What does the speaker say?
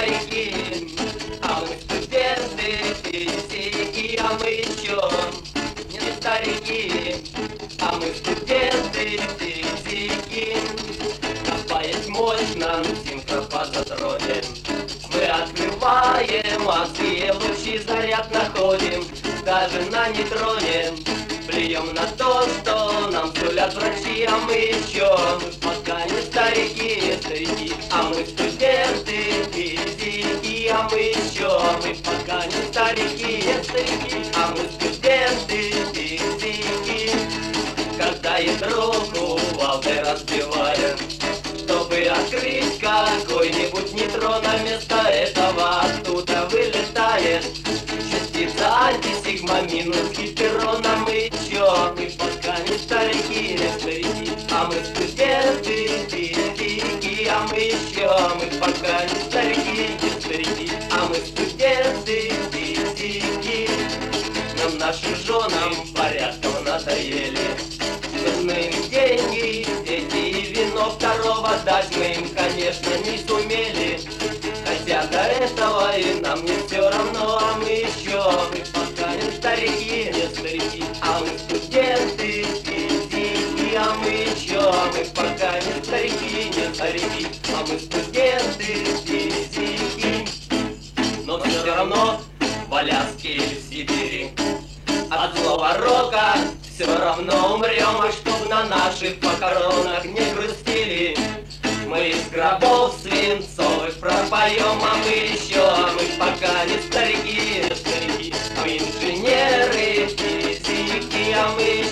старики, а мы студенты, физики, а мы еще не старики, а мы студенты, физики. Копаясь мощно, синхропозатроним, мы открываем, азы лучи заряд находим, даже на нейтроне. Плюем на то, что нам сулят врачи, а мы еще пока не старики, старики, а мы студенты, физики, а мы еще, мы пока не старики, старики, а мы студенты, физики. Когда ядро кувалдой разбиваем, чтобы открыть какой-нибудь нейтрон, а вместо этого оттуда вылетает частица антисигма минус гиперон, а мы еще, мы пока не старики, старики, а мы студенты, физики, а мы еще, мы пока не старики, старики, а мы студенты, физики. Нам нашим женам порядком надоели, нужны им деньги, дети и вино, второго дать мы им, конечно, не сумели. Хотя до этого и нам не все равно, а мы еще, мы пока не старики, не старики, а мы студенты, физики, а мы еще, мы пока не старики, не старики, а мы студенты, физики. Но все равно в Аляске или в Сибири от злого рока все равно умрем, а чтоб на наших похоронах не грустили, мы из гробов свинцовых пропоем, а мы еще, мы пока не старики, старики, мы инженеры, физики, а мы